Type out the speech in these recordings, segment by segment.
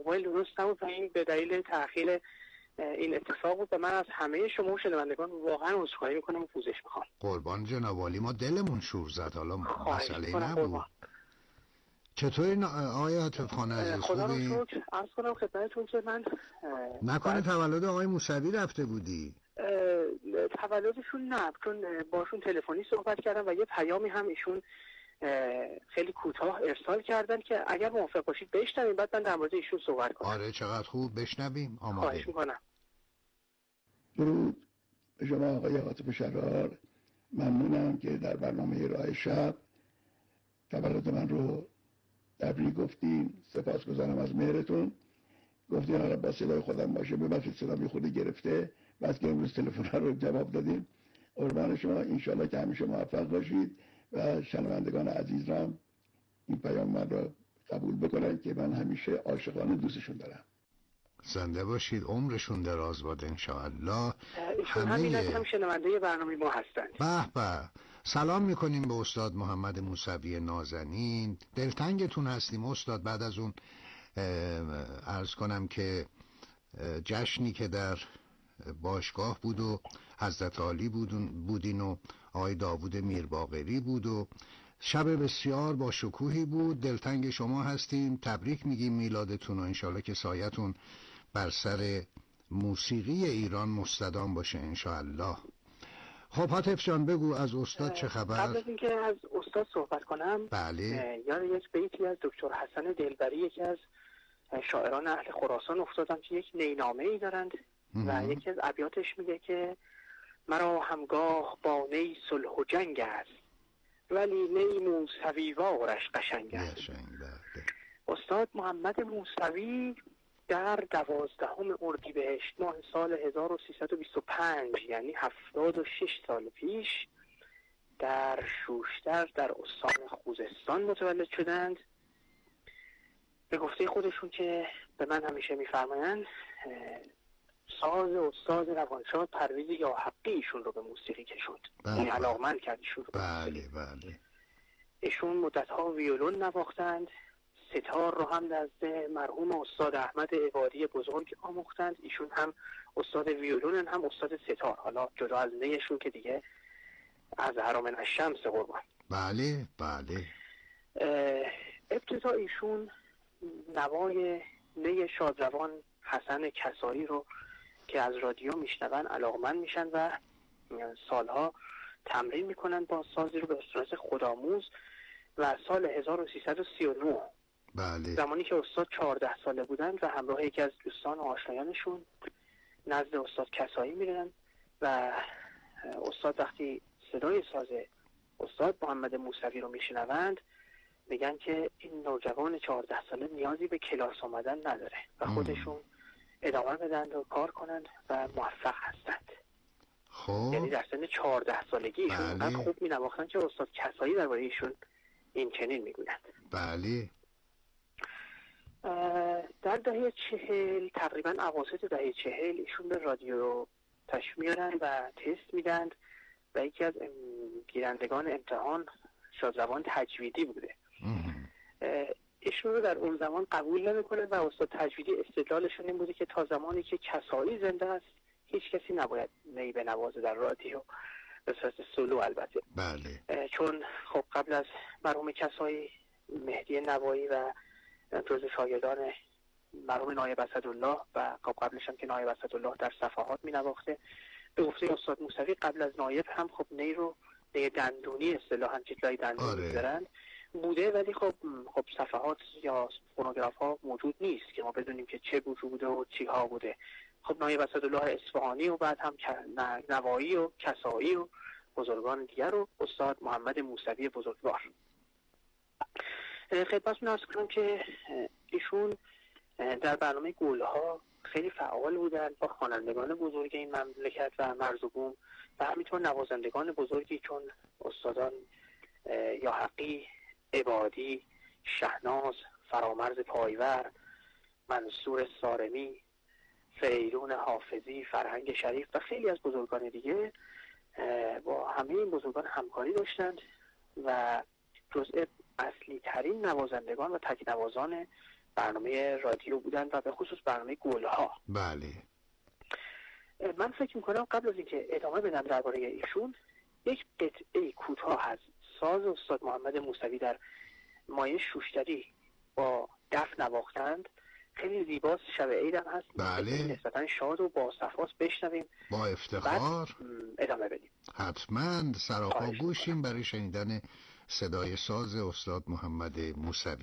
موبایل درست نبود و این به دلیل تأخیر این اتفاق بود و من از همه شما شنوندگان واقعا عذرخواهی میکنم و پوزش میخوام. قربان جناب عالی، ما دلمون شور زد، حالا مسئله نبود. قربان. چطوری آقای عاطف خان عزیز؟ خدا رو شکر. عرض کنم خدمتتون که من نکنه تولد آقای موسوی رفته بودی؟ تولدشون نه، چون باشون تلفنی صحبت کردم و یه پیامی هم ایشون خیلی کوتاه ارسال کردن که اگر موافق باشید بشنویم بعد من در مورد ایشون صحبت کنم. آره چقدر خوب، بشنویم. آماده. خواهش میکنم. درود به شما آقای عاطف شرار، ممنونم که در برنامه راه شب تولد من رو تبریک گفتین. سپاسگزارم از مهرتون. گفتین حالا با صدای خودم باشه، ببخشید صدام یه خورده گرفته، بس که امروز تلفن رو جواب دادیم. قربان شما، انشالله که همیشه موفق باشید و شنوندگان عزیز را این پیام من رو قبول بکنن که من همیشه عاشقانه دوستشون دارم. زنده باشید، عمرشون دراز باد انشاءالله. همین هم شنونده برنامه ما هستند. به به. سلام میکنیم به استاد محمد موسوی نازنین. دلتنگتون هستیم استاد. بعد از اون عرض کنم که جشنی که در باشگاه بود و حضرت علی بودین و آقای داوود میرباقری بود و شب بسیار با شکوهی بود. دلتنگ شما هستیم، تبریک میگیم میلادتون و انشالله که سایتون بر سر موسیقی ایران مستدام باشه انشالله. خب حاطف جان بگو از استاد چه خبر؟ قبل از اینکه از استاد صحبت کنم، بله، یاد یک بیتی از دکتر حسن دلبری یکی از شاعران اهل خراسان افتادم که یک نینامه ای دارند و یکی از ابیاتش میگه که مرا همگاه با نی صلح و جنگ است ولی نی موسوی وارش قشنگ است. استاد محمد موسوی در 12 اردیبهشت ماه سال 1325 یعنی 76 سال پیش در شوشتر در استان خوزستان متولد شدند. به گفته خودشون که به من همیشه میفرمایند ساز استاد روانشاد پرویز یاحقی ایشون رو به موسیقی کشوند، یعنی علاقمند کرد ایشون رو. بله. ایشون مدتها ویولون نواختند، ستار رو هم نزد مرحوم استاد احمد عبادی بزرگ آموختند. ایشون هم استاد ویولون هم استاد ستار، حالا جدا از نیشون که دیگه از حرام الشمس قربان. بله. ابتدا ایشون نوای نی شادروان حسن کسایی رو که از رادیو میشنون علاقمند میشن و سالها تمرین میکنن با سازی رو به صورت خودآموز و سال 1339 بله. زمانی که استاد 14 ساله بودند و همراه یکی از دوستان و آشنایانشون نزد استاد کسایی میرن و استاد وقتی صدای ساز استاد محمد موسوی رو میشنوند میگن که این نوجوان 14 ساله نیازی به کلاس آمدن نداره و خودشون ادامه بدن و کار کنند و موفق هستند. خب یعنی در سن 14 سالگی ایشون انقدر خوب می نواختن که استاد کسایی درباره ایشون این چنین میگویند. بله. در دهه 40 تقریبا اواسط دهه 40 ایشون به رادیو تشریف میارن و تست میدن و یکی از گیرندگان امتحان شادروان تجویدی بوده. ایشون رو در اون زمان قبول نمیکنه و استاد تجویدی استدلالشون این بوده که تا زمانی که کسایی زنده است هیچ کسی نباید نی بنوازه در رادیو، به صورت سولو البته. بله. چون خب قبل از مرحوم کسایی مهدی نوایی و جزو شاگردان مرحوم نایب اسدالله و قبلش هم که نایب اسدالله در صفحات می نواخته. به گفته استاد موسوی قبل از نایب هم خب نی رو نی دندونی اصطلاحاً چیتلای دندونی می‌ذارن بوده، ولی خب صفحات یا فونوگراف ها موجود نیست که ما بدونیم که چه بوده و چی ها بوده. خب نایب اسدالله اصفهانی و بعد هم نوایی و کسایی و بزرگان دیگر و استاد محمد موسوی بزرگوار. خدمتتون عرض کنم که ایشون در برنامه گلها خیلی فعال بودن با خوانندگان بزرگ این مملکت و مرز و بوم و همینطور نوازندگان بزرگی چون استادان یاحقی، عبادی، شهناز، فرامرز پایور، منصور سارمی، فریدون حافظی، فرهنگ شریف و خیلی از بزرگان دیگه با همه این بزرگان همکاری داشتند و جزء اصلی ترین نوازندگان و تکنوازان برنامه رادیو بودن و به خصوص برنامه گلها. بله. من فکر میکنم قبل از اینکه ادامه بدم درباره ایشون، یک قطعه کوتاه از ساز استاد محمد موسوی در مایه شوشتری با دف نواختند خیلی زیباست. شب عید هم هست. بله. نسبتا شاد و با صفاست. بشنویم با افتخار. ادامه بدیم. حتما سراپا گوشیم برای شنیدن صدای ساز استاد محمد موسوی.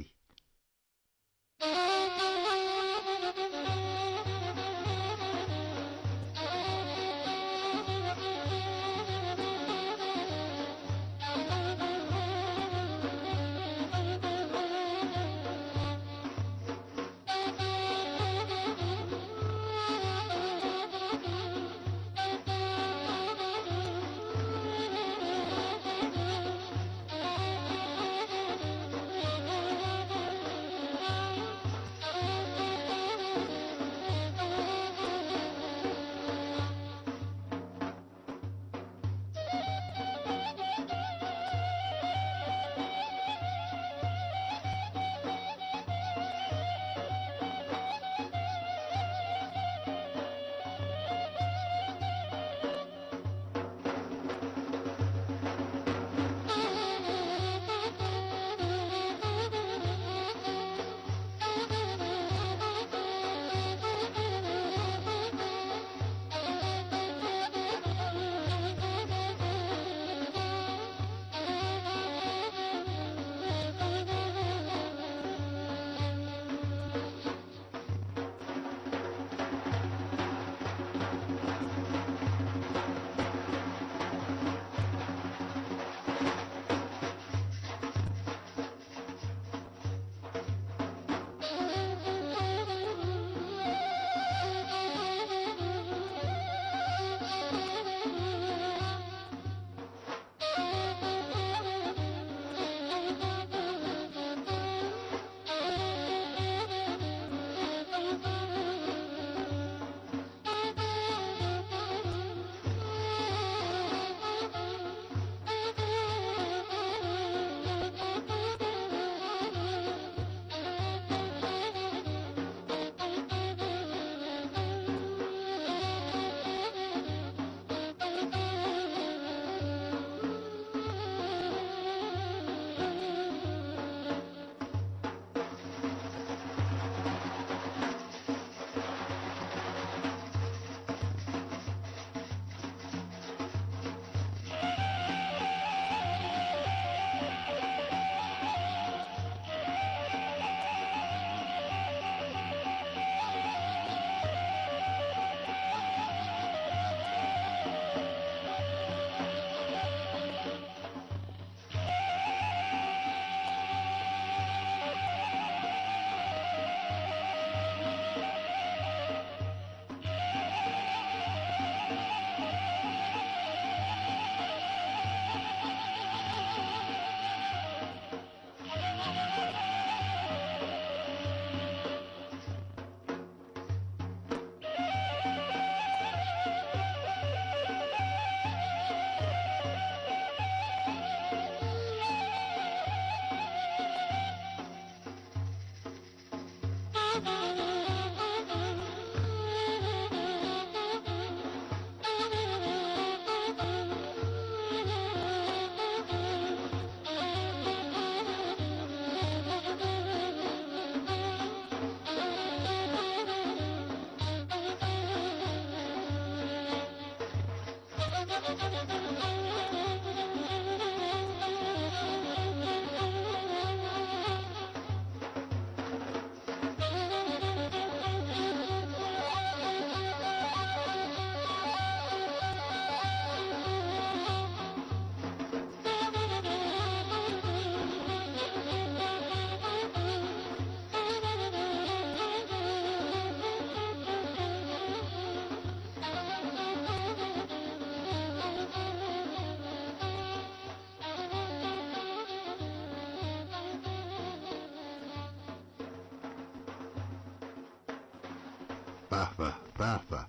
به به به به.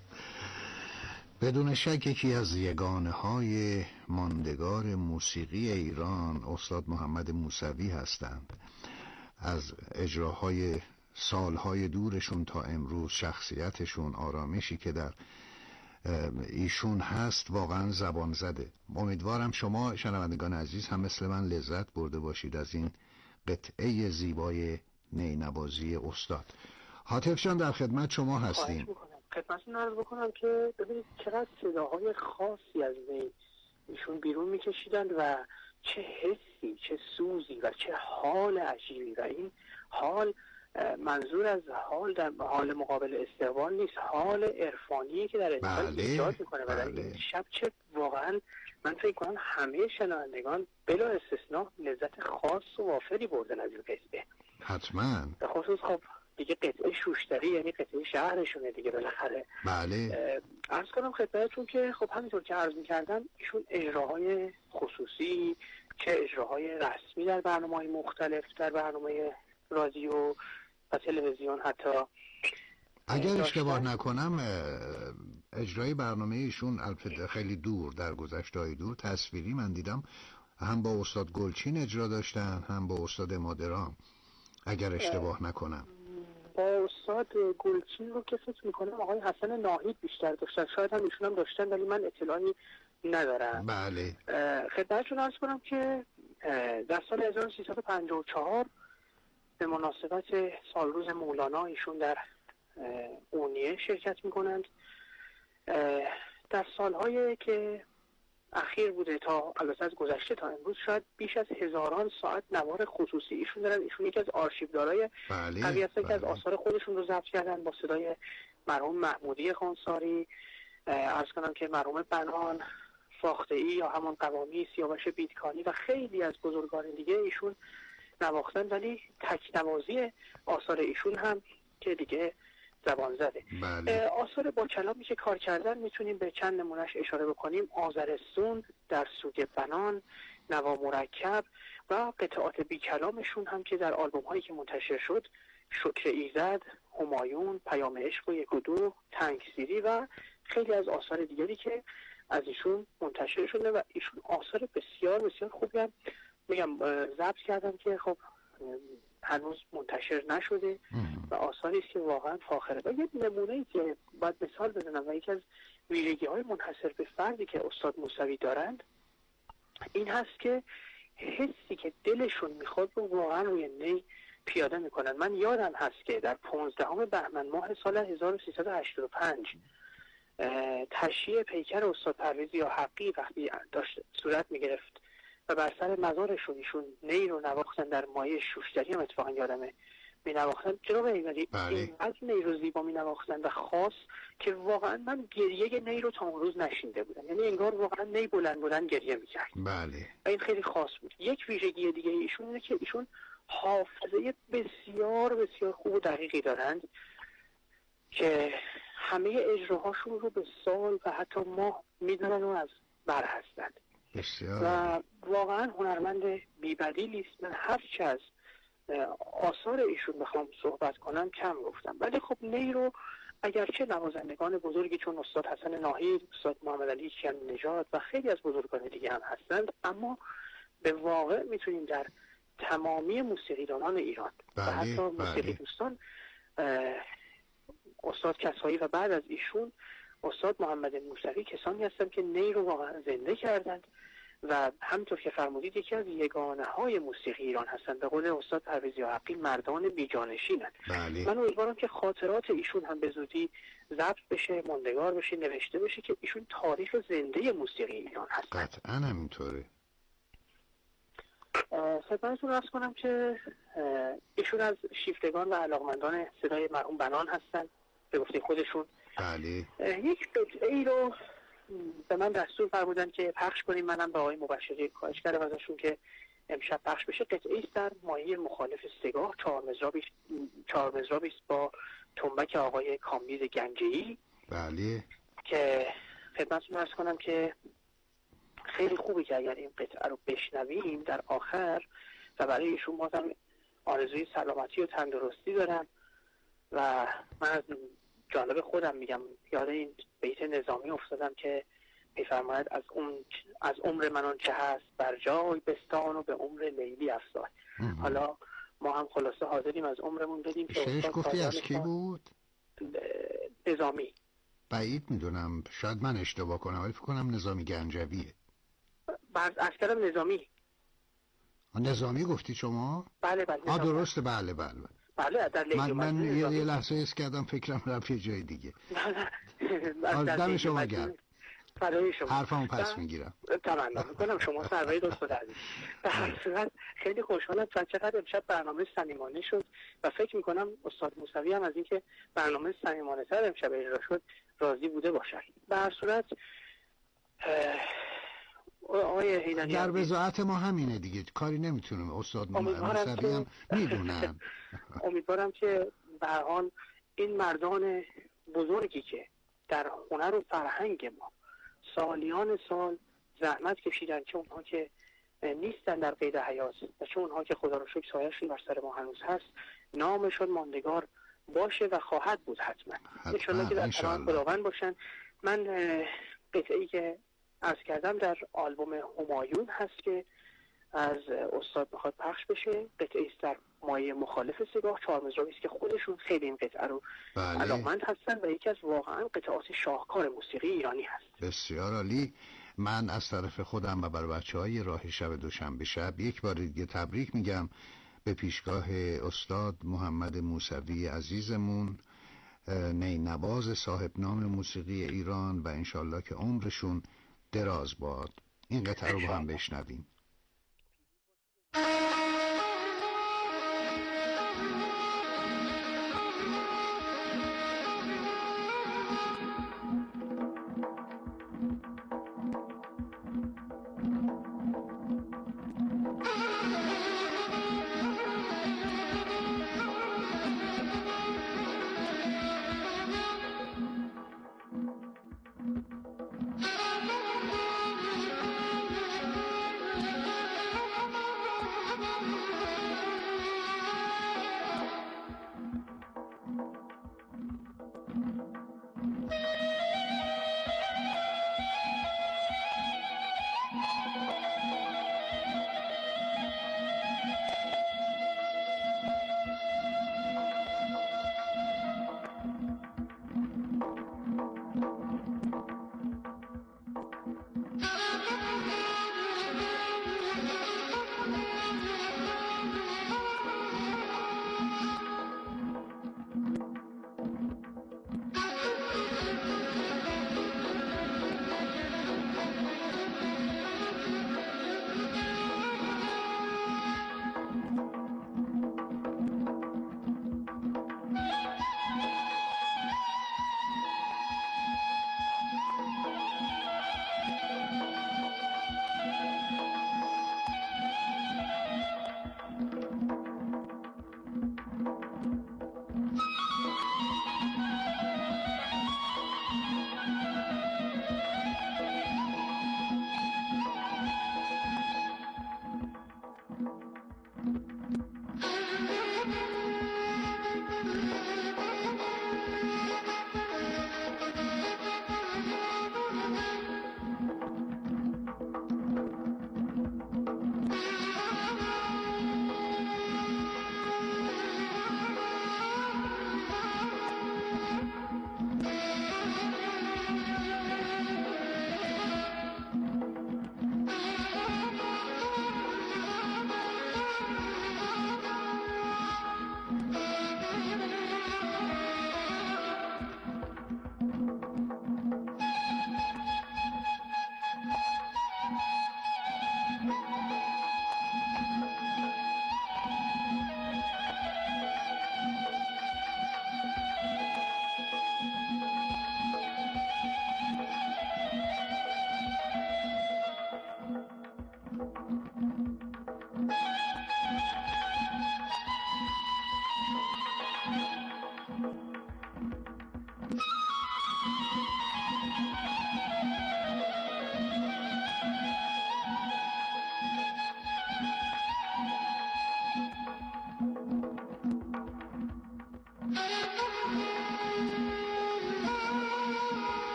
بدون شک یکی از یگانه‌های ماندگار موسیقی ایران استاد محمد موسوی هستند. از اجراهای سالهای دورشون تا امروز، شخصیتشون، آرامشی که در ایشون هست واقعا زبان زده. امیدوارم شما شنوندگان عزیز هم مثل من لذت برده باشید از این قطعه زیبای نینوازی استاد. حاطف جان در خدمت شما هستیم. خدمتتون عرض بکنم که ببینید چقدر صداهای خاصی از نی ایشون بیرون میکشیدند و چه حسی، چه سوزی و چه حال عجیبی. و این حال منظور از حال در حال مقابل استقبال نیست، حال عرفانی که در انسان ایجاد میکنه. و در این شب چه واقعا من فکر کنم همه شنوندگان بلا استثناء لذت خاص و وافری بردن از این قطعه. حتما. به خصوص خب دیگه قطعه شوشتری، یعنی قطعه شهرشونه دیگه بالاخره. بله. عرض کنم خدمتتون که خب همینطور که عرض میکردم ایشون اجراهای خصوصی چه اجراهای رسمی در برنامه‌های مختلف، در برنامه رادیو و تلویزیون حتی، اگر اشتباه نکنم اجرای برنامه ایشون البته خیلی دور در گذشته‌های دور تصویری من دیدم، هم با استاد گلچین اجرا داشتن هم با استاد مادران، اگر اشتباه نکنم. با استاد گلچین رو که فکر میکنم آقای حسن ناهید بیشتر داشتن، شاید هم ایشون هم داشتن ولی من اطلاعی ندارم. بله. خدمتتون عرض کنم که در سال 1354 به مناسبت سالروز مولانا ایشون در اونیه شرکت میکنند. در سالهای که اخیر بوده تا البته از گذشته تا امروز شاید بیش از 1000 ساعت نوار خصوصی ایشون دارن. ایشون یکی از آرشیوددارای قوی هستن که از آثار خودشون رو ضبط کردن با صدای مرحوم محمودی خانساری. عرض کنم که مرحوم بنان، فاخته‌ای یا همون قوامی، سیاوش بیدکانی و خیلی از بزرگان دیگه ایشون نواختن، ولی تکنوازی آثار ایشون هم که دیگه زبان زده. بله. آثار با کلامی که کار کردن میتونیم به چند نمونهش اشاره بکنیم: آذرستون، در سوگ بنان، نوا مرکب و قطعات بی کلامشون هم که در آلبوم هایی که منتشر شد: شکر ایزد، همایون، پیام عشق و یک و دو، تنگسیری و خیلی از آثار دیگری که از ایشون منتشر شده. و ایشون آثار بسیار بسیار خوبی هم میگم ضبط کردن که خب هنوز منتشر نشده و آثاری است که واقعا فاخره. و یه نمونه‌ای که باید مثال بزنم و یکی از ویژگی‌های منحصر به فردی که استاد موسوی دارند این هست که حسی که دلشون میخواد رو واقعا روی نی پیاده میکنن. من یادم هست که در 15 بهمن ماه سال 1385 تشییع پیکر استاد پرویز یاحقی وقتی داشت صورت میگرفت و بر سر مزارشون ایشون نی رو نواختن، در مایه شوشتری هم اتفاقا یادمه می نواختن. جناب ایوری این از نی رو زیبا می نواختن و خاص که واقعا من گریه نی رو تا اون روز نشینده بودم، یعنی انگار واقعا نی بلند گریه می کرد. بله. و این خیلی خاص بود. یک ویژگی دیگه ایشون اینه که ایشون حافظه بسیار بسیار خوب و دقیقی دارند که همه اجراهاشون رو به سال و حتی ماه میدونن و از بر هستند. بسیار. و واقعا هنرمند بی‌بدیلی است. من هرچه از آثار ایشون بخوام صحبت کنم کم گفتم، ولی خب نی رو اگرچه نوازندگان بزرگی چون استاد حسن ناهید، استاد محمد علی کیانی نژاد و خیلی از بزرگان دیگه هم هستند، اما به واقع میتونیم در تمامی موسیقیدانان ایران و حتی موسیقی دوستان استاد کسایی و بعد از ایشون استاد محمد موسوی کسانی هستند که نی رو واقعا زنده کردند و همینطور که فرمودید یکی از یگانه های موسیقی ایران هستند. به قول استاد پرویز یاحقی مردان بیجانشینند. من امیدوارم که خاطرات ایشون هم به زودی ضبط بشه، ماندگار بشه، نوشته بشه که ایشون تاریخ زنده موسیقی ایران هستند. قطعاً همینطوره. خدمتتون عرض کنم که ایشون از شیفتگان و علاقمندان صدای مرحوم بنان هستند به گفته خودشون. بله. یک قطعه‌ای رو به من دستور فرمودن که پخش کنیم. منم به آقای مبشری خواهش کردم ازشون که امشب پخش بشه. قطعه‌ای است در مایه مخالف سگاه، 4 مضرابی است با تنبک آقای کامبیز گنجه‌ای. بله. که خدمتتون عرض کنم که خیلی خوبه که اگر این قطعه رو بشنویم در آخر، و برای ایشون بازم آرزوی سلامتی و تندرستی دارم و من از جانب خودم میگم یاد این بیت نظامی افتادم که میفرماید از عمر من آنچه هست بر جای بستان و به عمر لیلی افزای. حالا ما هم خلاصه حاضریم از عمرمون بدیم که شعرش گفتی از کی بود؟ نظامی. بعید میدونم، شاید من اشتباه کنم ولی فکر کنم نظامی گنجویه. عسکرم نظامی. نظامی گفتی شما؟ بله آه درسته، بله در من یه لحظه حس کردم فکرم رفت یه جای دیگه. نه دم شما گرم. برای شما حرفمو پس میگیرم. تمنا میکنم. شما سرورید استاد عزیز. به هر صورت خیلی خوشحالم چقدر امشب برنامه صمیمانه شد و فکر میکنم استاد موسوی هم از اینکه برنامه صمیمانه تر امشب اجرا شد راضی بوده باشن. به هر صورت آقای حیدری در وضاحت ما همینه دیگه، کاری نمیتونیم. استاد موسوی هم میدونن. امیدوارم که به هر حال این مردان بزرگی که در هنر و فرهنگ ما سالیان سال زحمت کشیدن، چه اونها که نیستن در قید حیات و چه اونها که خدا رو شکر سایه‌شون بر سر ما هنوز هست، نامشون ماندگار باشه و خواهد بود حتما. انشالله که در پناه خداوند باشن. من قطعه‌ای که عرض کردم در آلبوم همایون هست که از استاد میخواد پخش بشه، قطعه است در مایه مخالف سگاه، 4 مصرعی است که خودشون خیلی این قطعه رو علاقمند هستن و یکی از واقعا قطعات شاهکار موسیقی ایرانی هست. بسیار عالی. من از طرف خودم و برای بچه‌های راه شب دوشنبه شب یک بار دیگه تبریک میگم به پیشگاه استاد محمد موسوی عزیزمون، نینواز صاحب نام موسیقی ایران، و انشالله که عمرشون دراز باد. این قطعه رو با هم بشنویم.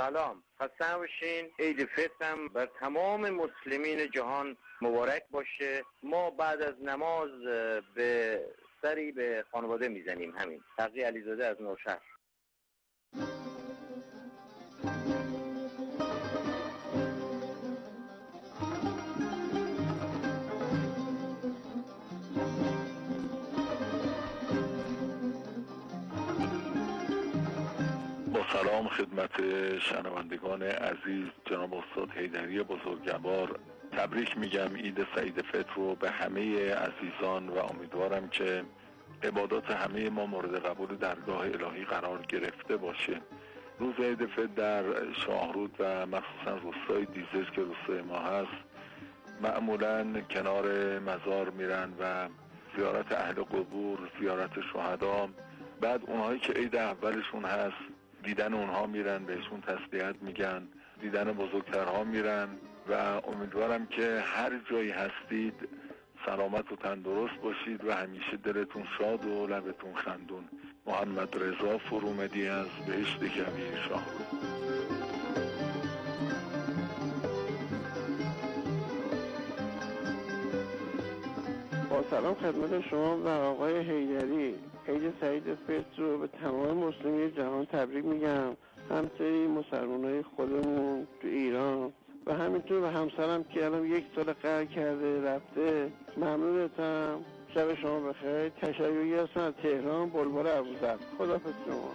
سلام، خسته نباشین. عید فطرم بر تمام مسلمین جهان مبارک باشه. ما بعد از نماز به سری به خانواده میزنیم. همین. تقی علیزاده از نوشهر. سلام خدمت شنوندگان عزیز، جناب استاد حیدری بزرگوار. تبریک میگم عید سعید فطر رو به همه عزیزان و امیدوارم که عبادات همه ما مورد قبول درگاه الهی قرار گرفته باشه. روز عید فطر در شاهرود و مخصوصا روستای دیزر که روستای ما هست، معمولا کنار مزار میرن و زیارت اهل قبور، زیارت شهدا. بعد اونهایی که عید اولشون هست دیدن اونها میرن، بهشون تسلیت میگن، دیدن بزرگترها میرن و امیدوارم که هر جایی هستید سلامت و تندرست باشید و همیشه دلتون شاد و لبتون خندون. محمد رضا فرومدی از بهشت کویر شاهرود. با سلام خدمت شما و آقای حیدری. عید سعید فطر رو به تمام مسلمین جهان تبریک میگم، همسری مسلمانای خودمون تو ایران و همینطور به همسرم که الان 1 سال قرار کرده رفته. ممنونتم. شب شما بخیر. تشیعی هستم از تهران، بلبل ابوذر. خداحافظ شما.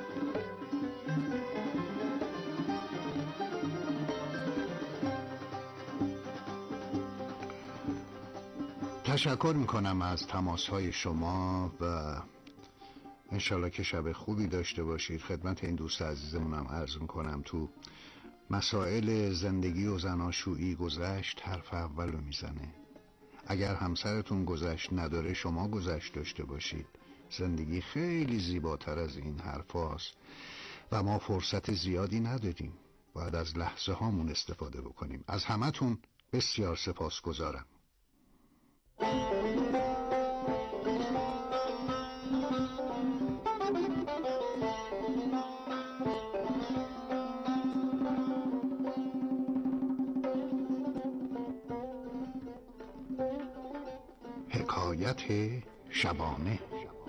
تشکر میکنم از تماسهای شما و انشالله که شب خوبی داشته باشید. خدمت این دوست عزیزمونم عرض میکنم تو مسائل زندگی و زناشویی گذشت حرف اول رو میزنه. اگر همسرتون گذشت نداره شما گذشت داشته باشید. زندگی خیلی زیباتر از این حرف هاست و ما فرصت زیادی نداریم. باید از لحظه هامون استفاده بکنیم. از همتون بسیار سپاسگزارم. حکایت شبانه.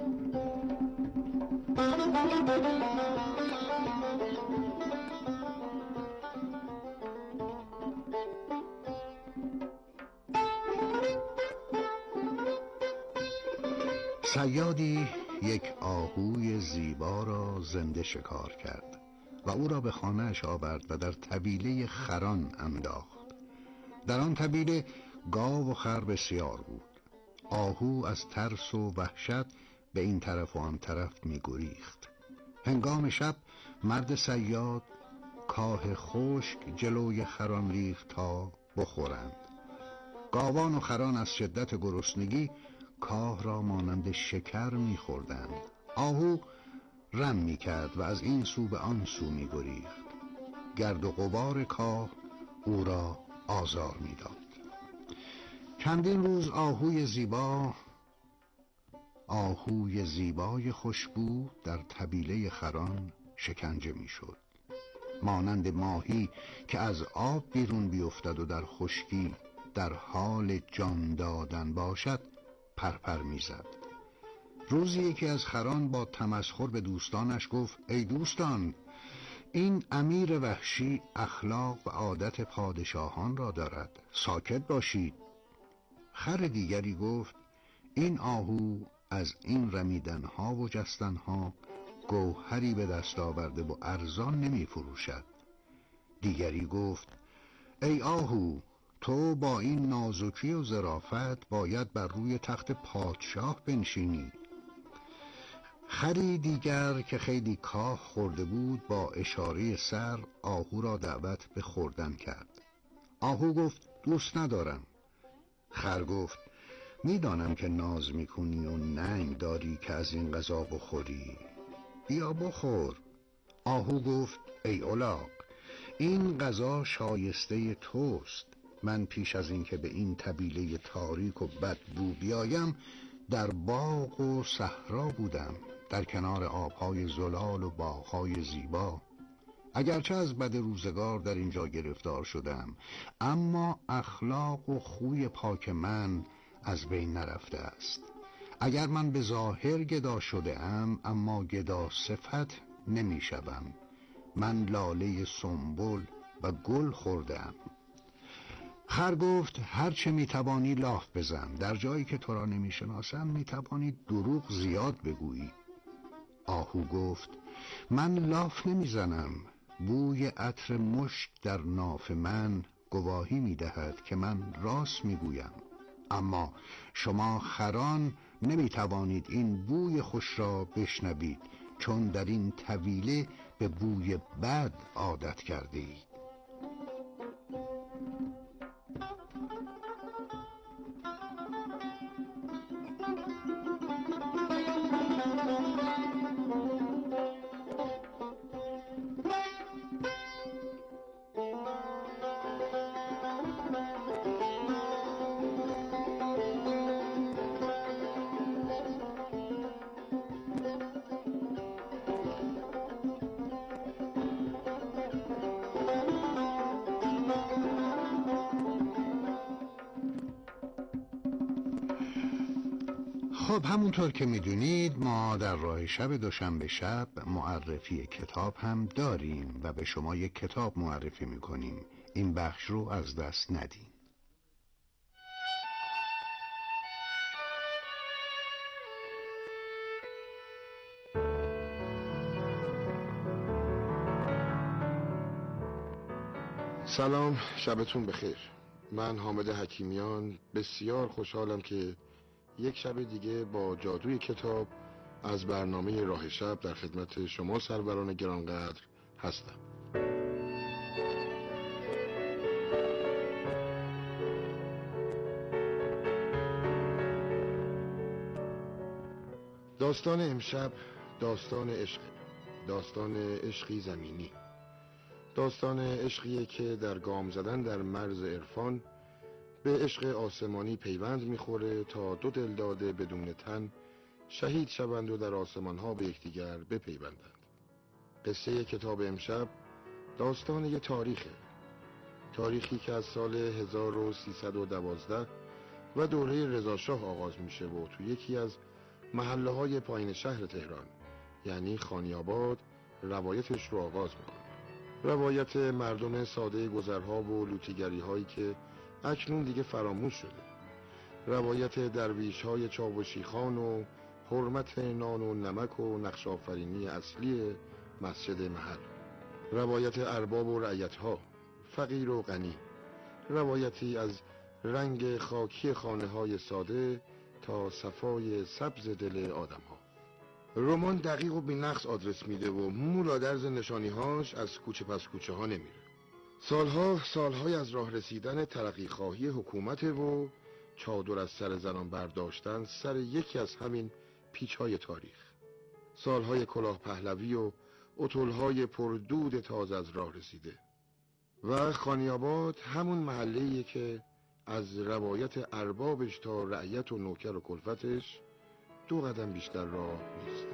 صیادی یک آهوی زیبا را زنده شکار کرد و او را به خانه‌اش آورد و در طویله خران انداخت. در آن طویله گاو و خر بسیار بود. آهو از ترس و وحشت به این طرف و آن طرف می گریخت. هنگام شب مرد صیاد کاه خشک جلوی خران ریخت تا بخورند. گاوان و خران از شدت گرسنگی کاه را مانند شکر می خوردند. آهو رم می کرد و از این سو به آن سو می گریخت. گرد و غبار کاه او را آزار می داد. چندین روز آهوی زیبای خوشبو در طویله خران شکنجه می شد. مانند ماهی که از آب بیرون بیفتد و در خشکی در حال جان دادن باشد پرپر می زد. روزی یکی از خران با تمسخر به دوستانش گفت: ای دوستان، این امیر وحشی اخلاق و عادت پادشاهان را دارد، ساکت باشید. خر دیگری گفت: این آهو از این رمیدنها و جستنها گوهری به دست آورده و ارزان نمی فروشد. دیگری گفت: ای آهو، تو با این نازکی و ظرافت باید بر روی تخت پادشاه بنشینی. خری دیگر که خیلی کاه خورده بود با اشاره سر آهو را دعوت به خوردن کرد. آهو گفت: دوست ندارم. خر گفت: میدانم که ناز میکنی و ننگ داری که از این غذا بخوری، بیا بخور. آهو گفت: ای الاغ، این غذا شایسته توست. من پیش از این که به این طویله تاریک و بدبو بیایم در باغ و صحرا بودم، در کنار آبهای زلال و باغهای زیبا. اگرچه از بد روزگار در اینجا گرفتار شدم، اما اخلاق و خوی پاک من از بین نرفته است. اگر من به ظاهر گدا شده ام، اما گدا صفت نمی شدم. من لاله سنبل و گل خوردم. خر گفت هرچه میتوانی لاف بزن، در جایی که تو را نمیشناسم میتوانی دروغ زیاد بگویی. آهو گفت من لاف نمیزنم، بوی عطر مشک در ناف من گواهی میدهد که من راست میگویم. اما شما خران نمیتوانید این بوی خوش را بشنوید، چون در این طویله به بوی بد عادت کرده اید. خب همونطور که میدونید ما در راه شب دوشنبه شب معرفی کتاب هم داریم و به شما یک کتاب معرفی میکنیم. این بخش رو از دست ندین. سلام، شبتون بخیر. من حامد حکیمیان بسیار خوشحالم که یک شب دیگه با جادوی کتاب از برنامه راه شب در خدمت شما سروران گرانقدر هستم. داستان امشب داستان عشق، داستان عشقی زمینی، داستان عشقیه که در گام زدن در مرز عرفان به عشق آسمانی پیوند میخوره تا دو دلداده بدون تن شهید شوند و در آسمانها به یکدیگر بپیوندند. قصه کتاب امشب داستان یه تاریخی که از سال 1312 و دوره رضاشاه آغاز میشه و تو یکی از محله های پایین شهر تهران یعنی خانی‌آباد روایتش رو آغاز میکنه. روایت مردم ساده گذرها و لوطیگری هایی که اکنون دیگه فراموش شده. روایت درویش های چاوشی خان و حرمت نان و نمک و نقش آفرینی اصلی مسجد محل. روایت ارباب و رعیت ها، فقیر و غنی. روایتی از رنگ خاکی خانه های ساده تا صفای سبز دل آدم ها. رمان دقیق و بی‌نقص آدرس میده و مولادرز نشانی‌هاش از کوچه پس کوچه ها نمیره. سالهای از راه رسیدن ترقیخواهی حکومت و چادر از سر زنان برداشتن سر یکی از همین پیچ‌های تاریخ. سالهای کلاه پهلوی و اتلهای پردود تازه از راه رسیده. و خانی‌آباد همون محله‌ایه که از روایت اربابش تا رعیت و نوکر و کلفتش 2 قدم بیشتر راه نیست.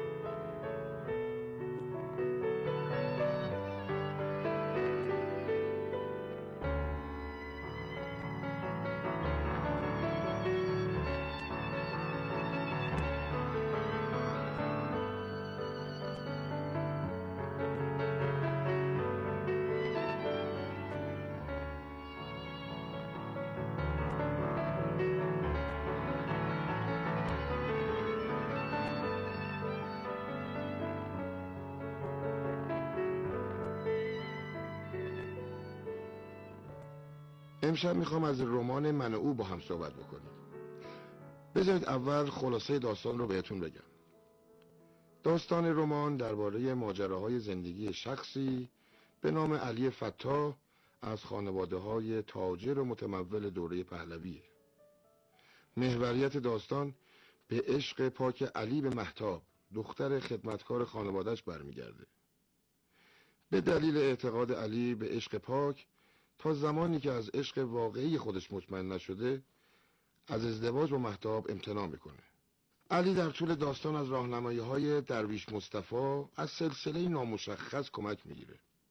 امشب میخوام از رمان من و او با هم صحبت بکنیم. بذارید اول خلاصه داستان رو بهتون بگم. داستان رمان درباره ماجراهای زندگی شخصی به نام علی فتاح از خانواده‌های تاجر و متمول دوره پهلویه. محوریت داستان به عشق پاک علی به مهتاب، دختر خدمتکار خانواده‌اش برمیگرده. به دلیل اعتقاد علی به عشق پاک، تا زمانی که از عشق واقعی خودش مطمئن نشده از ازدواج با مهتاب امتناع میکنه. علی در طول داستان از راهنمایی‌های درویش مصطفی از سلسله نامشخص کمک میگیره.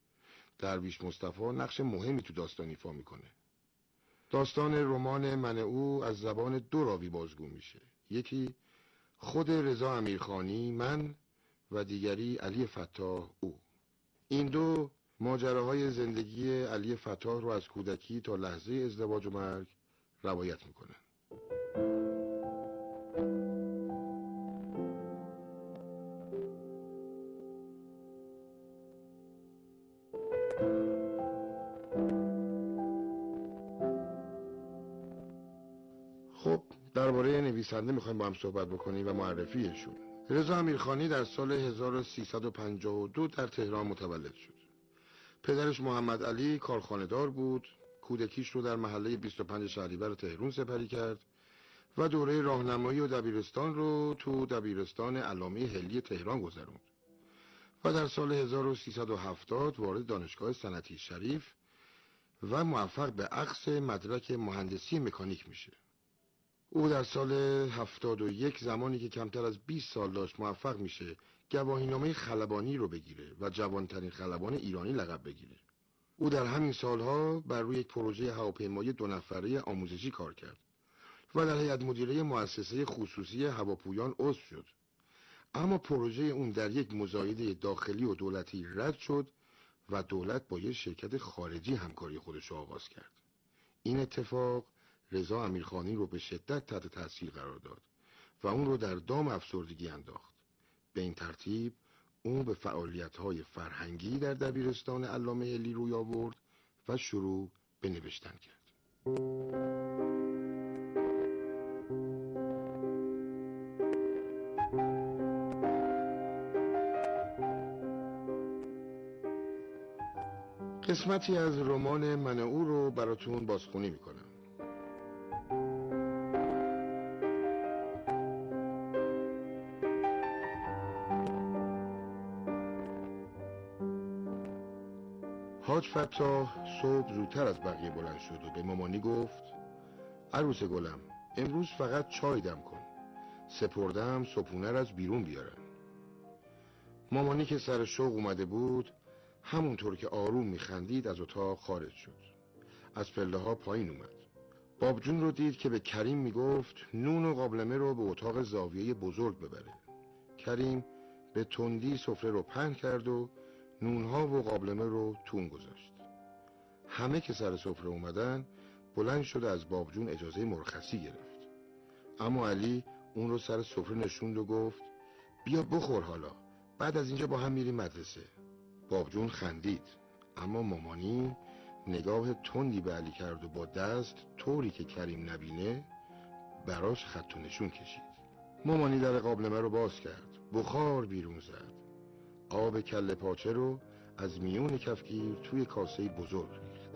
درویش مصطفی نقش مهمی تو داستان ایفا میکنه. داستان رمان من او از زبان دو راوی بازگو میشه. یکی خود رضا امیرخانی من و دیگری علی فتاح او. این دو ماجراهای زندگی علی فتاح رو از کودکی تا لحظه ازدواج و مرگ روایت میکنن. خب درباره نویسنده میخوایم با هم صحبت بکنیم و معرفیشون. رضا امیرخانی در سال 1352 در تهران متولد شد. پدرش محمد علی کارخانه‌دار بود. کودکیش رو در محله 25 شهریور تهران سپری کرد و دوره راهنمایی و دبیرستان رو تو دبیرستان علامه حلی تهران گذروند و در سال 1370 وارد دانشگاه صنعتی شریف و موفق به اخذ مدرک مهندسی مکانیک میشه. او در سال 71 زمانی که کمتر از 20 سال داشت موفق میشه گواهینامه خلبانی رو بگیره و جوانترین خلبان ایرانی لقب بگیره. او در همین سالها بر روی یک پروژه هواپیمایی 2 نفره آموزشی کار کرد و در هیئت مدیره مؤسسه خصوصی هواپویان عضو شد. اما پروژه اون در یک مزایده داخلی و دولتی رد شد و دولت با یک شرکت خارجی همکاری خودش رو آغاز کرد. این اتفاق رضا امیرخانی رو به شدت تحت تاثیر قرار داد و اون رو در دام افسردگی انداخت. به این ترتیب اون به فعالیت‌های فرهنگی در دبیرستان علامه حلی روی آورد و شروع به نوشتن کرد. قسمتی از رمان من او رو براتون بازخوانی میکنم. حاج فتاح صبح زودتر از بقیه بلند شد و به مامانی گفت عروس گلم امروز فقط چای دم کن، سپردم صبحونه را از بیرون بیارن. مامانی که سر شوق اومده بود همونطور که آروم میخندید از اتاق خارج شد. از پله ها پایین اومد. بابجون رو دید که به کریم میگفت نون و قابلمه رو به اتاق زاویه بزرگ ببره. کریم به تندی سفره رو پهن کرد و نونها و قابلمه رو تون گذاشت. همه که سر سفره اومدن بلند شد از بابجون اجازه مرخصی گرفت. اما علی اون رو سر سفره نشوند و گفت بیا بخور حالا، بعد از اینجا با هم میریم مدرسه. بابجون خندید، اما مامانی نگاه تندی به علی کرد و با دست طوری که کریم نبینه براش خط و نشون کشید. مامانی در قابلمه رو باز کرد، بخار بیرون زد. آب کله پاچه رو از میون کفگیر توی کاسه بزرگ ریخت.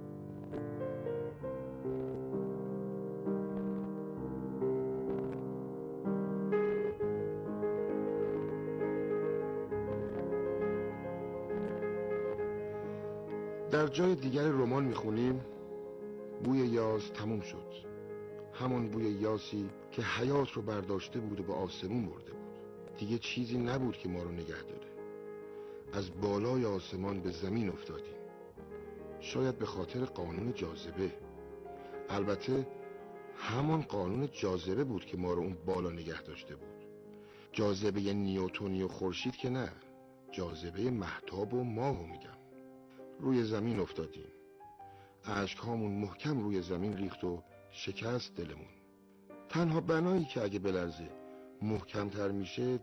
در جای دیگر رمان میخونیم بوی یاس تموم شد. همون بوی یاسی که حیات رو برداشته بود و به آسمون برده بود. دیگه چیزی نبود که ما رو نگه داره. از بالای آسمان به زمین افتادیم. شاید به خاطر قانون جاذبه. البته همان قانون جاذبه بود که ما رو اون بالا نگه داشته بود. جاذبه نیوتنی و خورشید که نه، جاذبه مهتاب و ماهو میگم. روی زمین افتادیم. اشک‌هامون محکم روی زمین ریخت و شکست دلمون. تنها بنایی که اگه بلرزه محکم‌تر میشه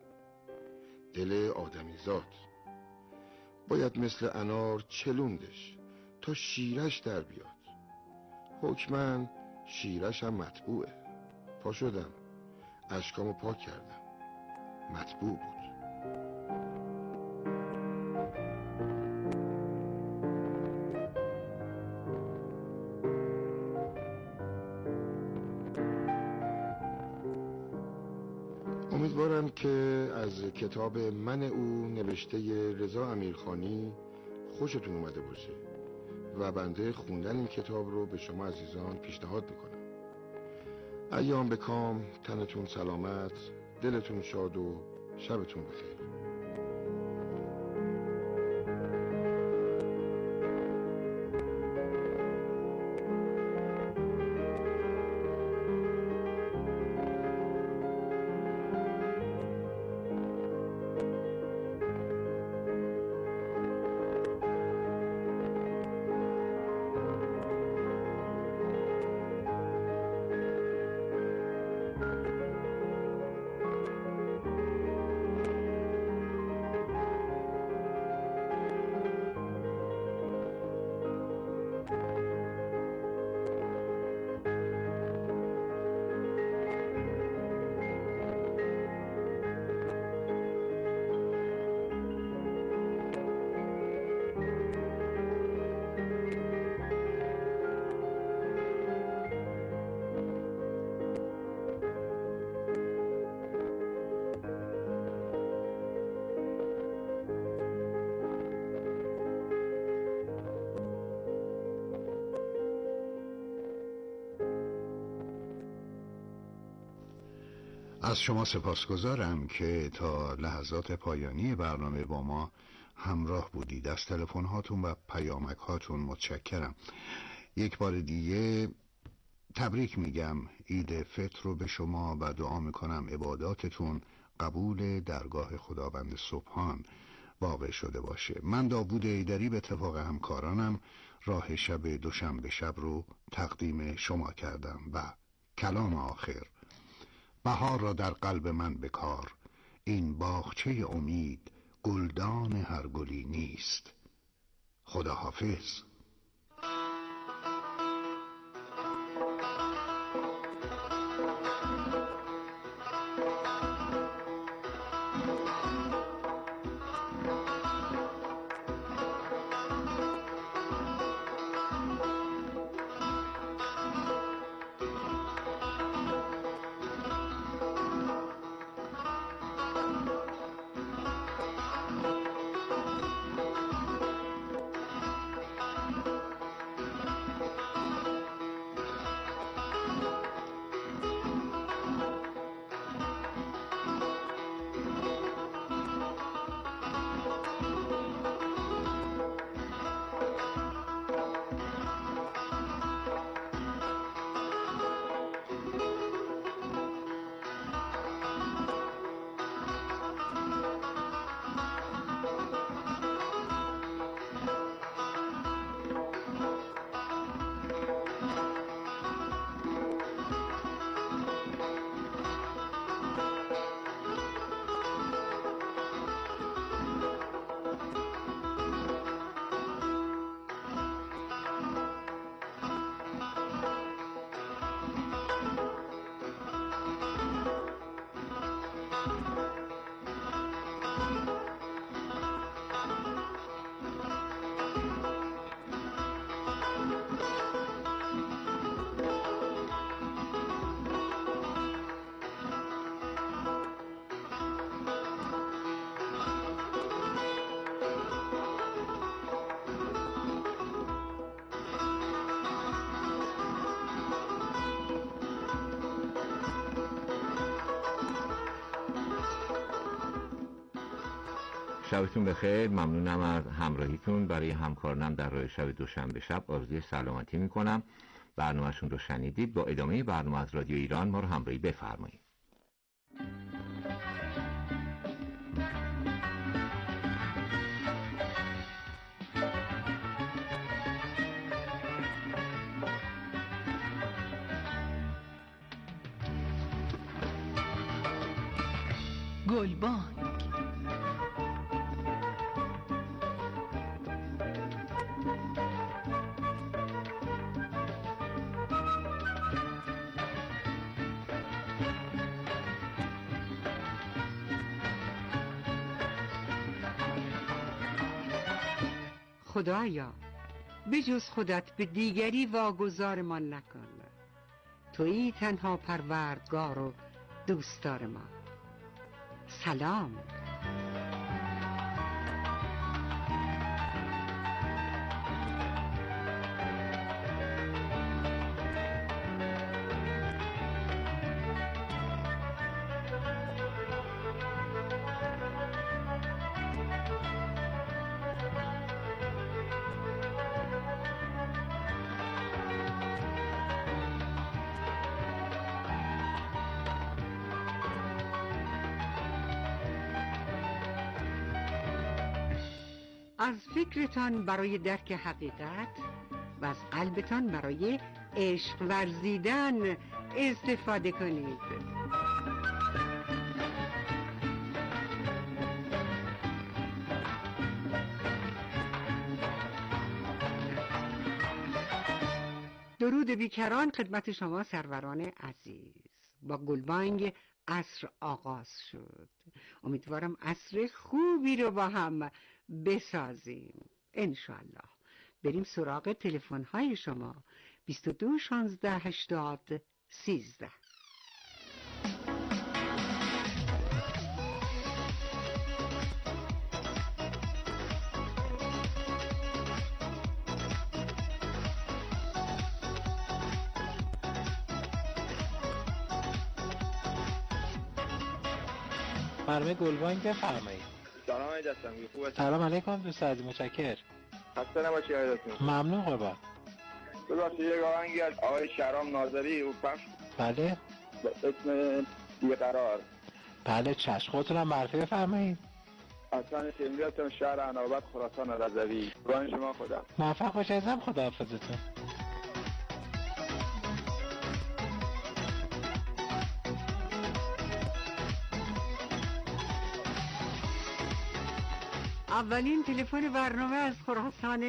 دل آدمی زاد. باید مثل انار چلوندش تا شیرش در بیاد. حکماً شیرش هم مطبوعه. پا شدم، اشکامو پاک کردم. مطبوع بود. امیدوارم که از کتاب من او نوشته رضا امیرخانی خوشتون اومده باشه و بنده خوندن این کتاب رو به شما عزیزان پیشنهاد میکنم. ایام به کام، تنتون سلامت، دلتون شاد و شبتون بخیر. از شما سپاسگزارم که تا لحظات پایانی برنامه با ما همراه بودید. از تلفن هاتون و پیامک هاتون متشکرم. یک بار دیگه تبریک میگم عید فطر رو به شما و دعا میکنم عباداتتون قبول درگاه خداوند سبحان واقع شده باشه. من داوود ایدری به اتفاق همکارانم راه شب دوشنبه شب رو تقدیم شما کردم و کلام آخر: بهار را در قلب من بکار، این باغچه امید گلدان هر گلی نیست. خداحافظ. شبتون بخیر. ممنونم از همراهیتون. برای همکارانم در راه شب دوشنبه شب آرزوی سلامتی میکنم. برنامه‌شون رو شنیدید. با ادامه برنامه از رادیو ایران ما رو همراهی بفرمایید. گلبانگ. خدایا بجز خودت به دیگری واگذارمان نکن. تویی تنها پروردگار و دوستدار ما. سلام. از فکرتان برای درک حقیقت و از قلبتان برای عشق ورزیدن استفاده کنید. درود بیکران خدمت شما سروران عزیز. با گلبانگ عصر آغاز شد. امیدوارم عصر خوبی رو با هم بسازیم انشالله. بریم سراغ تلفن های شما 22 16 80 13. برنامه گلبانگ بفرمایید. سلام علی دستم خوبه؟ سلام علیکم دوست عزیز، متشکرم. خسته نباشی علی دستم. ممنون قربان. ببخشید یک آهنگی از آقای شهرام ناظری او پخش. بله. به اسم بیقرار. بله چشم، خودتونم معرفی بفرمایید. حسن تیموری هستم، شهر عنابت خراسان رضوی. قربان شما خدا. موفق باشید عزیزم، خداحافظتون. اولین تلفن برنامه از خراسان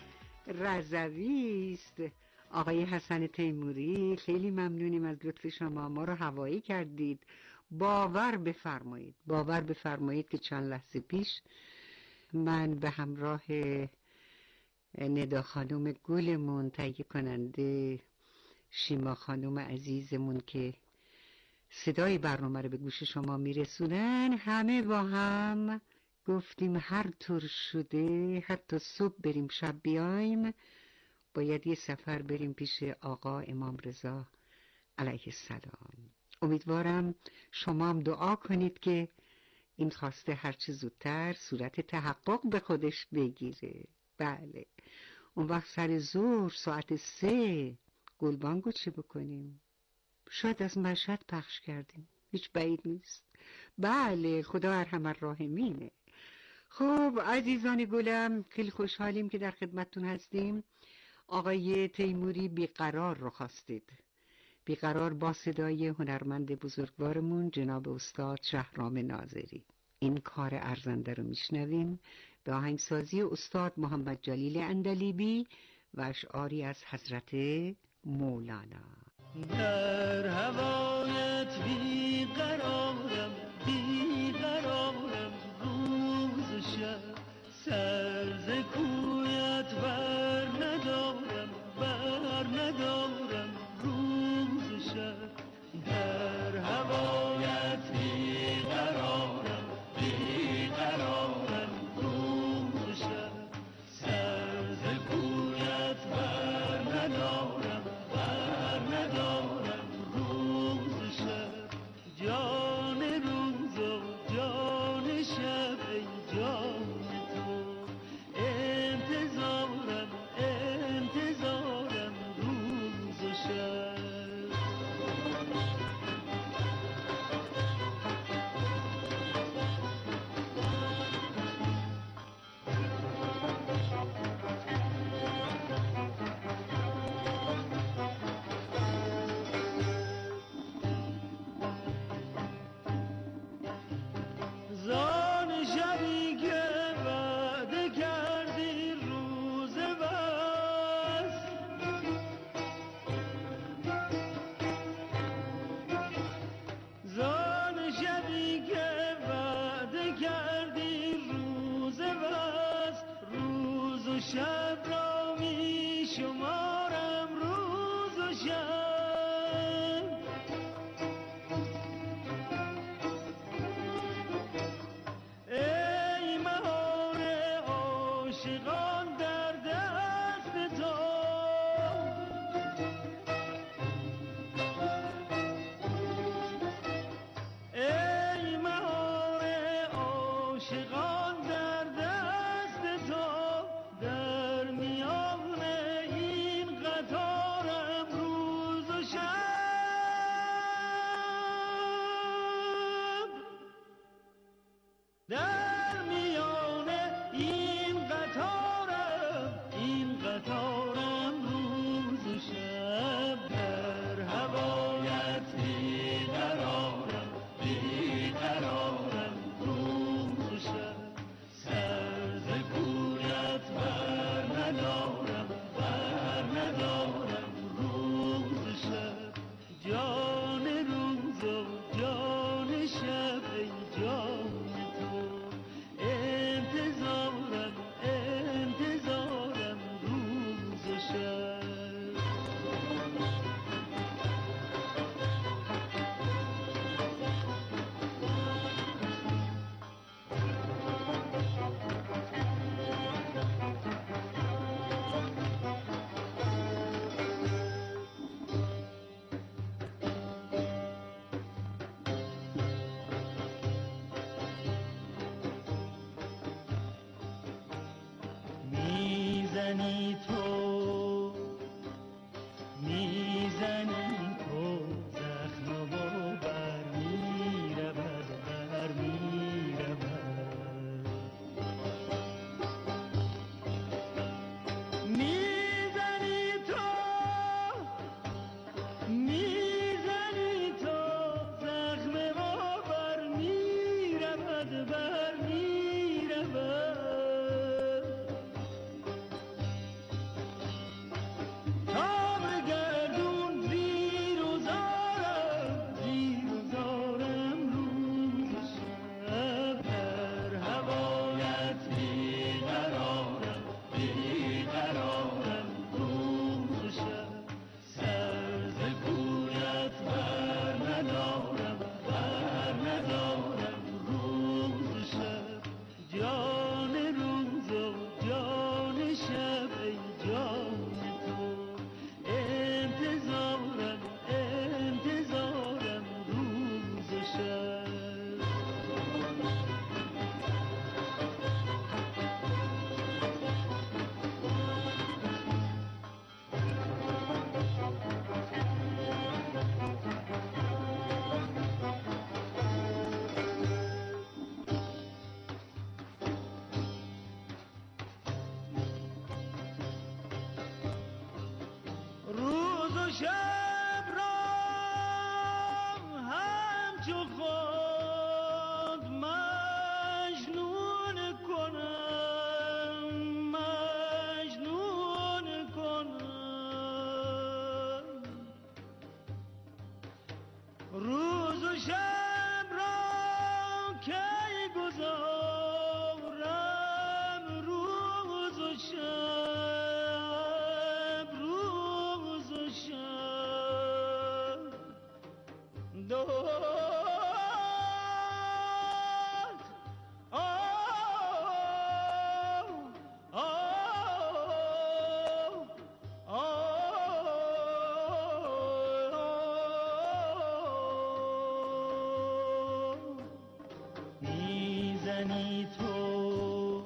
رضوی است. آقای حسن تیموری، خیلی ممنونیم از لطف شما، ما رو هوایی کردید. باور بفرمایید که چند لحظه پیش من به همراه ندا خانم گلمون، تهیه کننده شیما خانم عزیزمون که صدای برنامه رو به گوش شما میرسونن، همه با هم گفتیم هر طور شده حتی صبح بریم شب بیایم، باید یه سفر بریم پیش آقا امام رضا علیه السلام. امیدوارم شما هم دعا کنید که این خواسته هرچه زودتر صورت تحقق به خودش بگیره. بله، اون وقت سر ظهر ساعت 3 گلبانگو چه بکنیم؟ شاید از مشهد پخش کردیم، هیچ بعید نیست. بله، خدا ارحم الراحمینه. خب عزیزان گلم، خیلی خوشحالیم که در خدمتتون هستیم. آقای تیموری بیقرار رو خواستید. بیقرار با صدای هنرمند بزرگوارمون جناب استاد شهرام ناظری. این کار ارزنده رو میشنویم به آهنگسازی استاد محمد جلیل اندلیبی و اشعاری از حضرت مولانا. در هوایت بیقرارم روز و شب، سر ز کویت بر ندارم روز و شب. در هوایت بیقرارم روز و شب، سر ز کویت بر ندارم روز میزنی تو میزنی تو زخم و بر میرود بر میرود میزنی تو میزنی تو زخم و بر میرود بر میرود میزنی تو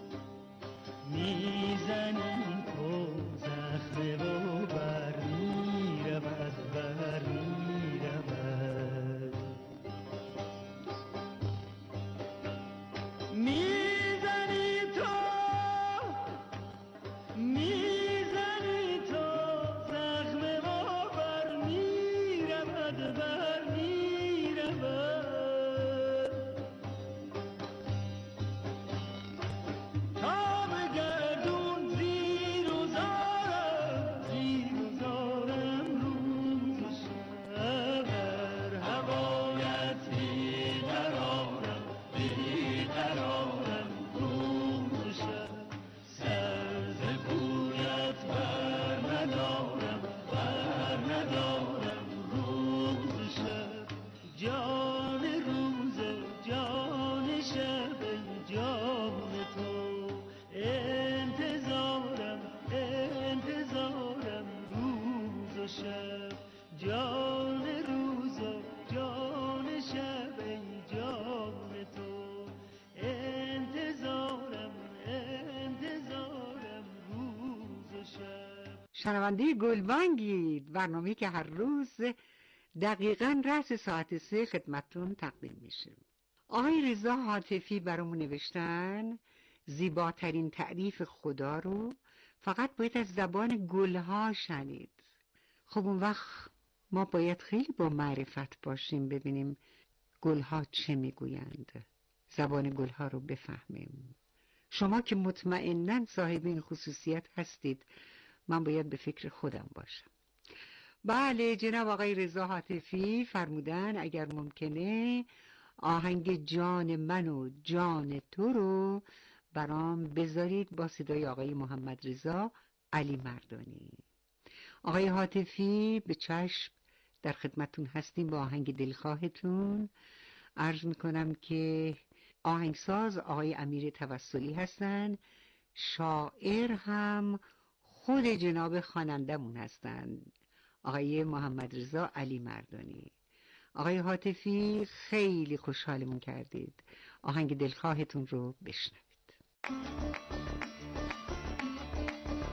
میزنی تو زخم و بر میرود بر میرود میزنی تو میزنی تو زخم و بر میرود بر میرود شنونده گلبانگید، برنامه‌ای که هر روز دقیقاً رأس ساعت 3 خدمتتون تقدیم میشه. آقای رضا عاطفی برامون نوشتن زیباترین تعریف خدا رو فقط باید از زبان گلها شنید. خب اون وقت ما باید خیلی با معرفت باشیم، ببینیم گلها چه میگویند، زبان گلها رو بفهمیم. شما که مطمئناً صاحب این خصوصیت هستید، من باید به فکر خودم باشم. بله، جناب آقای رضا عاطفی فرمودن اگر ممکنه آهنگ جان من و جان تو رو برام بذارید با صدای آقای محمد رضا علی مردانی. آقای عاطفی به چشم در خدمتون هستیم با آهنگ دلخواهتون. عرض میکنم که آهنگساز آقای امیر توسلی هستن، شاعر هم خود جناب خوانندمون هستن، آقای محمد رضا علی مردانی. آقای عاطفی خیلی خوشحالمون کردید. آهنگ دلخواهتون رو بشنوید.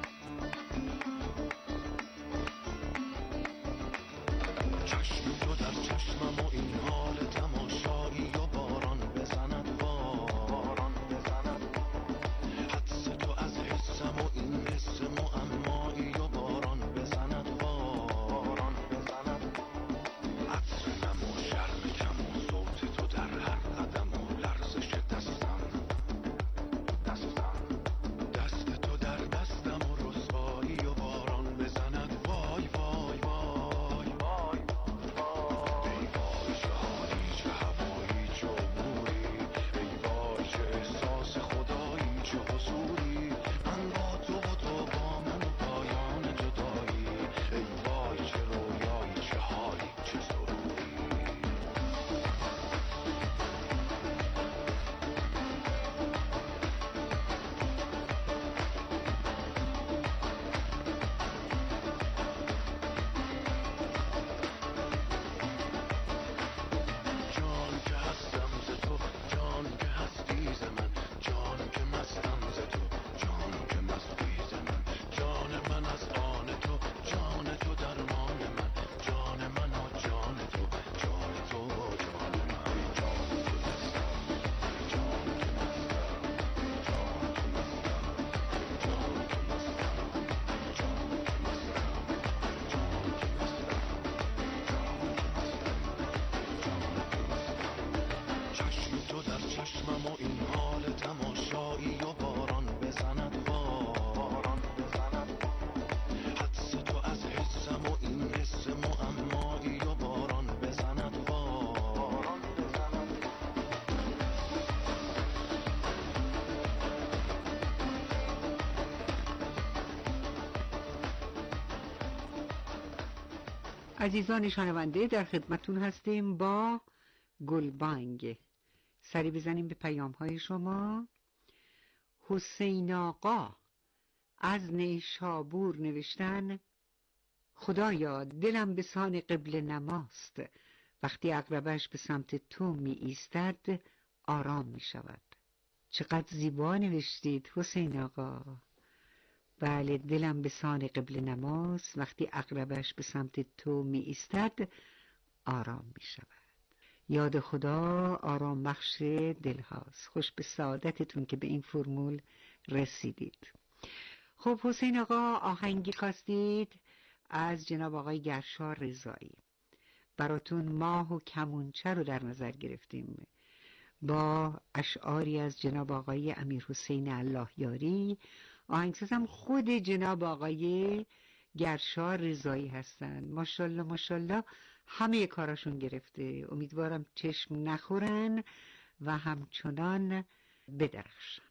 عزیزان شنونده، در خدمتون هستیم با گلبانگ. سری بزنیم به پیام‌های شما. حسین آقا از نیشابور نوشتن: خدایا دلم به سان قبله نماست، وقتی عقربش به سمت تو می ایستد آرام می شود. چقدر زیبا نوشتید حسین آقا. بله، دلم به سان قبله نماست، وقتی عقربش به سمت تو می ایستد آرام می شود. یاد خدا آرام بخش دل هاست. خوش به سعادتتون که به این فرمول رسیدید. خب حسین آقا، آهنگی خواستید از جناب آقای گرشا رضایی. براتون ماه و کمونچه رو در نظر گرفتیم با اشعاری از جناب آقای امیر حسین الله یاری. آهنگسازم خود جناب آقای گرشا رضایی هستن. ماشاءالله ماشاءالله همه کاراشون گرفته. امیدوارم چشم نخورن و همچنان بدرخشن.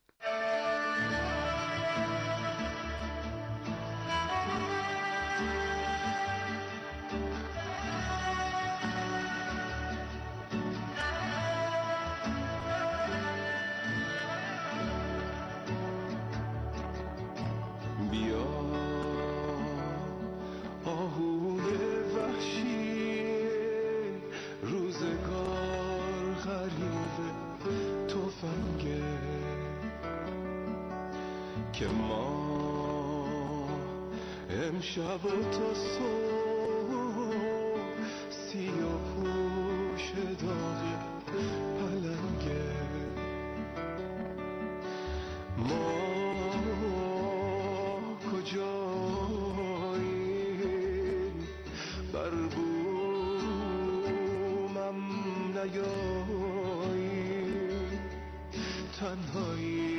که ما امشب و تا صبح سیاه پوش داغ پلنگه، ما کجاییم بر بومم نیاییم، تنهایی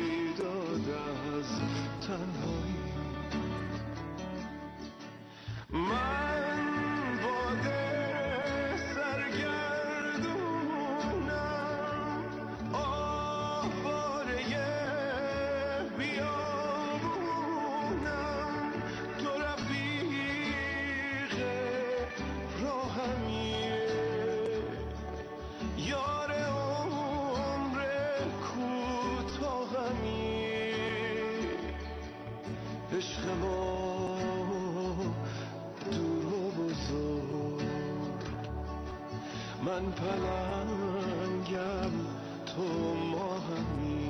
تنهایی. من باده سرگردونم، آواره بیابونم، تو رفیق راهمیه، یار عمر کوتاهمیه. عشق ما دور و بزرگ، من پلنگم تو ماهمی.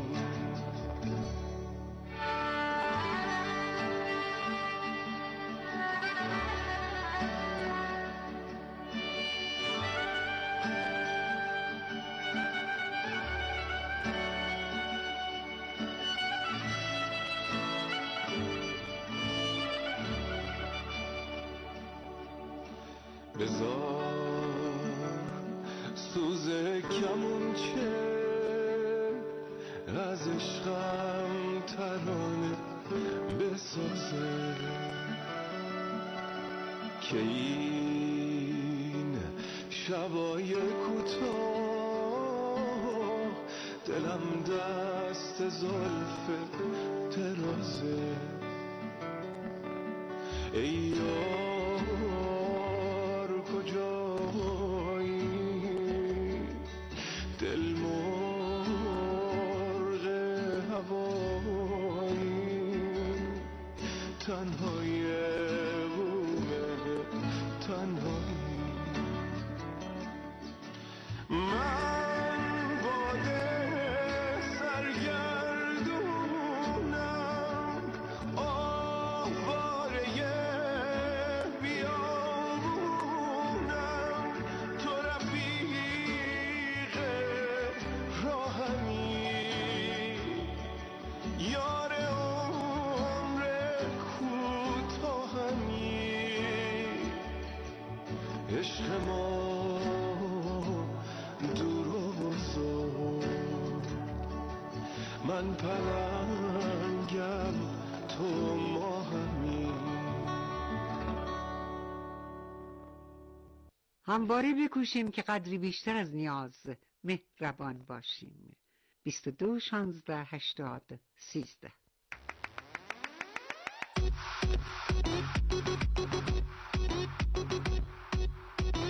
بذار سوز کمونچه از عشقم ترانه بسازه، که این شبای کوتاه دلم دست زلف درازه. ای یار کجایی، دل مرغ هوایی، تنهای بومه تنهایی. من باده سرگردونم، آواره بیابونم، تو رفیق راهمی، یار عمر کوتاهمی. عشق ما دور و بزرگ، من پلنگم تو ماهمی. همواره بکوشیم که قدری بیشتر از نیاز مهربان باشیم. 22 16 80 13.